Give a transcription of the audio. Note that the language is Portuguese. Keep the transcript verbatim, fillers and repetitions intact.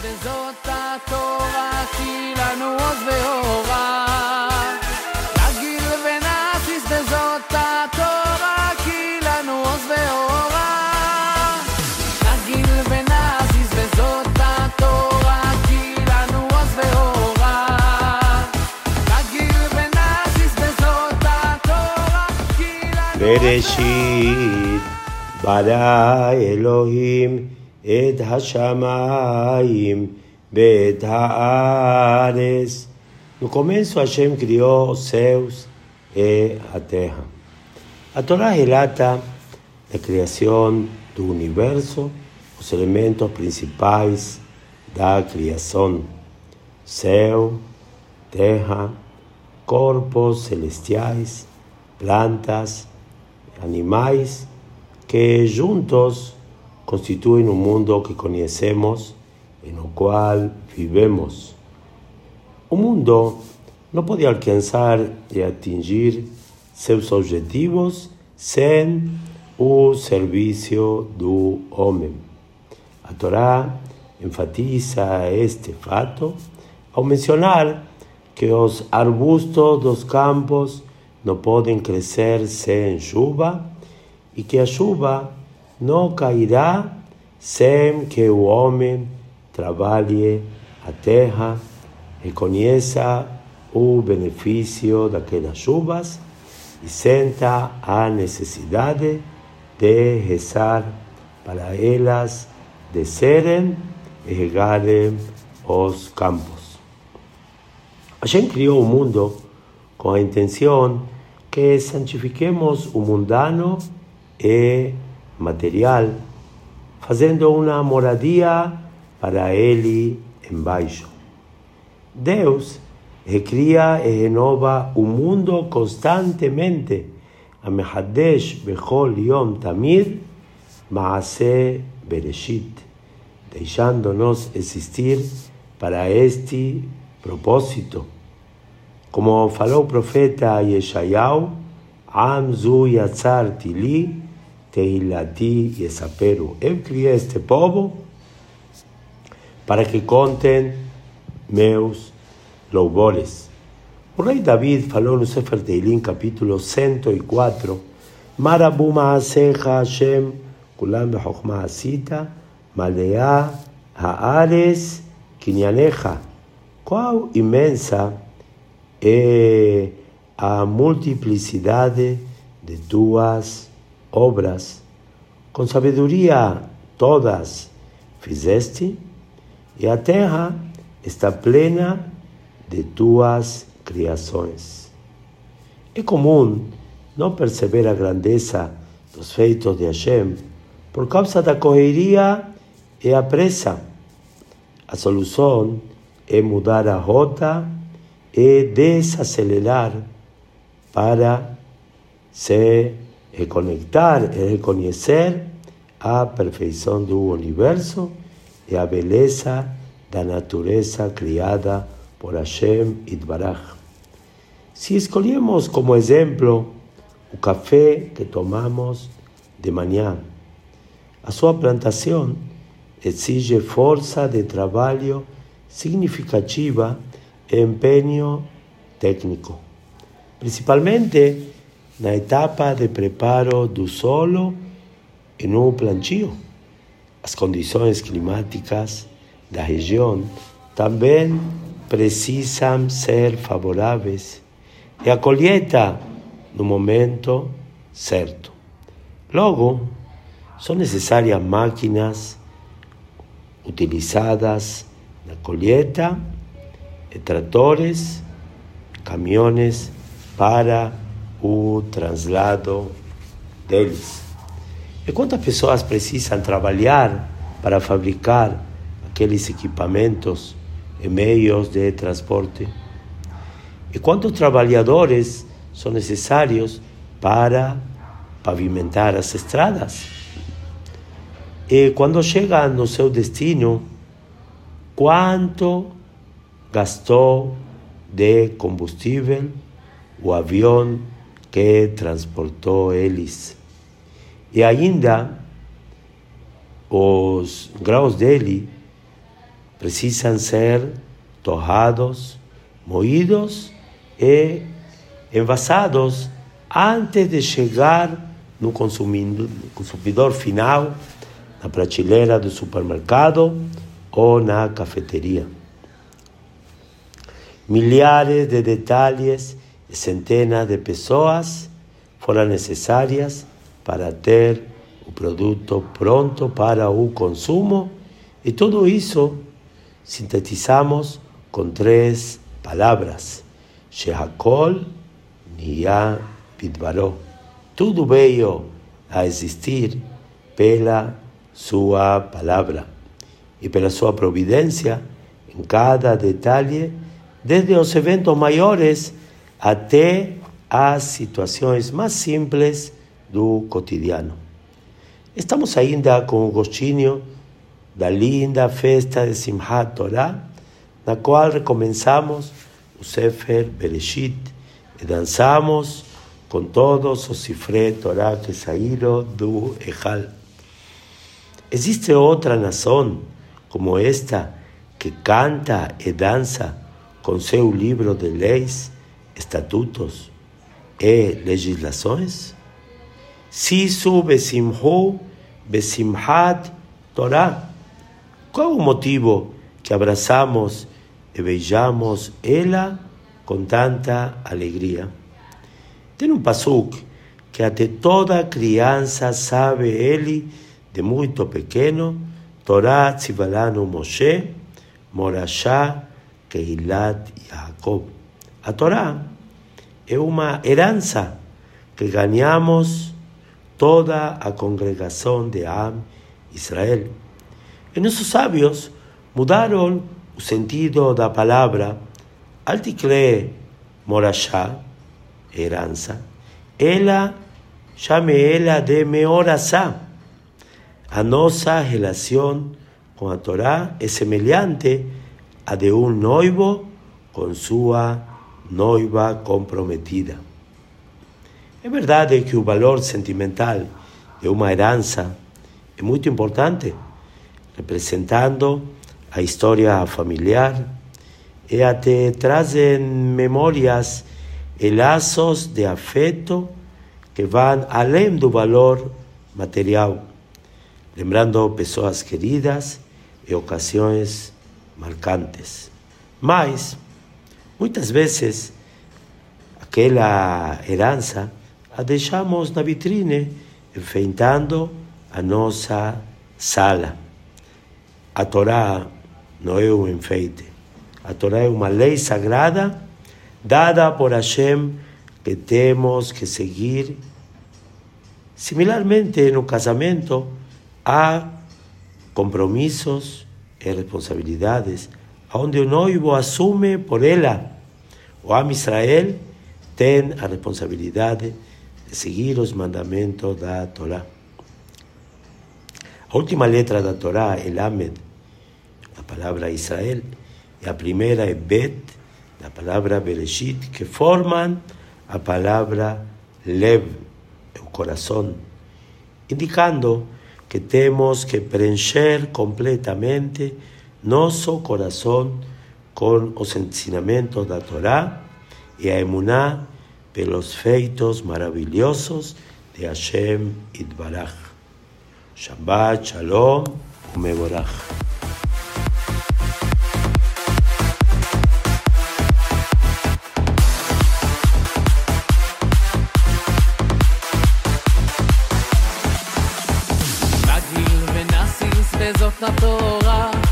וזאת התורה כי לנו עוז ואורה נגיל ונעסיס וזאת התורה כי לנו עוז ואורה נגיל ונעסיס וזאת התורה כי לנו עוז ואורה נגיל ונעסיס וזאת התורה כי לנו בראשית ברא אלוהים את השמיים ואת הארץ. No começo Hashem criou os céus e a terra. A Torá relata a criação do universo, os elementos principais da criação: céu, terra, corpos celestiais, plantas, animais, que juntos constituem o mundo que conhecemos e no qual vivemos. O mundo não pode alcançar e atingir seus objetivos sem o serviço do homem. A Torá enfatiza este fato ao mencionar que os arbustos dos campos não podem crescer sem chuva e que a chuva não cairá sem que o homem trabalhe a terra, reconheça o benefício daquelas chuvas e senta a necessidade de rezar para elas descerem e regarem os campos. Hashem criou o mundo com a intenção que santifiquemos o mundano e material, fazendo uma moradia para ele embaixo. Deus recria e renova o mundo constantemente, המחדש בכל יום תמיד מעשה בראשית, deixando-nos existir para este propósito. Como falou o profeta Yeshayahu, Am zu yatzarti li Teilati Yesaperu. Eu criei este povo para que contem meus louvores. O rei David falou no Sefer Teilim, capítulo cento e quatro, Marabu ma'asecha Hashem, kulam bechokma asita, malea haares kinyanecha. Qual imensa é a multiplicidade de tuas obras, com sabedoria todas fizeste, e a terra está plena de tuas criações. É comum não perceber a grandeza dos feitos de Hashem por causa da correria e a pressa. A solução é mudar a rota e desacelerar para se reconectar e reconhecer a perfeição do universo e a beleza da natureza criada por Hashem Yitbarach. Se escolhemos como exemplo o café que tomamos de manhã, a sua plantação exige força de trabalho significativa e empenho técnico, principalmente na etapa de preparo do solo e no plantio. As condições climáticas da região também precisam ser favoráveis e a colheita no momento certo. Logo, são necessárias máquinas utilizadas na colheita e tratores, caminhões para o traslado deles. E quantas pessoas precisam trabalhar para fabricar aqueles equipamentos e meios de transporte? E quantos trabalhadores são necessários para pavimentar as estradas? E quando chegam no seu destino, quanto gastou de combustível o avião que transportou eles? E ainda os grãos dele precisam ser torrados, moídos e envasados antes de chegar no consumidor, consumidor final, na prateleira do supermercado ou na cafeteria. Milhares de detalhes e centenas de pessoas foram necessárias para ter o produto pronto para o consumo, e tudo isso sintetizamos com três palavras: Shehakol Niyah Bidbaro. Tudo veio a existir pela sua palavra e pela sua providência em cada detalhe, desde os eventos maiores até as situações mais simples do cotidiano. Estamos ainda com o gostinho da linda festa de Simchat Torah, na qual recomeçamos o Sefer Bereshit e dançamos com todos os Sifrei Torah que saíram do Ejal. Existe outra nação como esta que canta e dança com seu livro de leis, estatutos e legislações? Sisu besimhu besimhat Torah. Qual o motivo que abraçamos e beijamos ela com tanta alegria? Tem um pasuk que até toda criança sabe ele de muito pequeno: Torah tzivalanu Moshe, Morashá Keilat Yaakov. A Torá é uma herança que ganhamos toda a congregação de Am Israel. E nossos sábios mudaram o sentido da palavra. Al tikre Morashá, herança, ela chame ela de Meorasá. A nossa relação com a Torá é semelhante a de um noivo com sua noiva comprometida. É verdade que o valor sentimental de uma herança é muito importante, representando a história familiar, e até trazem memórias e laços de afeto que vão além do valor material, lembrando pessoas queridas e ocasiões marcantes. Mas, muitas vezes, aquela herança a deixamos na vitrine, enfeitando a nossa sala. A Torá não é um enfeite. A Torá é uma lei sagrada dada por Hashem que temos que seguir. Similarmente, no casamento, há compromissos e responsabilidades onde o noivo assume por ela. O Am Israel tem a responsabilidade de seguir os mandamentos da Torá. A última letra da Torá é Lamed, a palavra Israel, e a primeira é Bet, a palavra Bereshit, que formam a palavra Lev, o coração, indicando que temos que preencher completamente nosso coração com os ensinamentos da Torá e a emuná pelos feitos maravilhosos de Hashem Yitbarach. Shabbat Shalom Umevorach. בגיל ונסיס בזאת התורה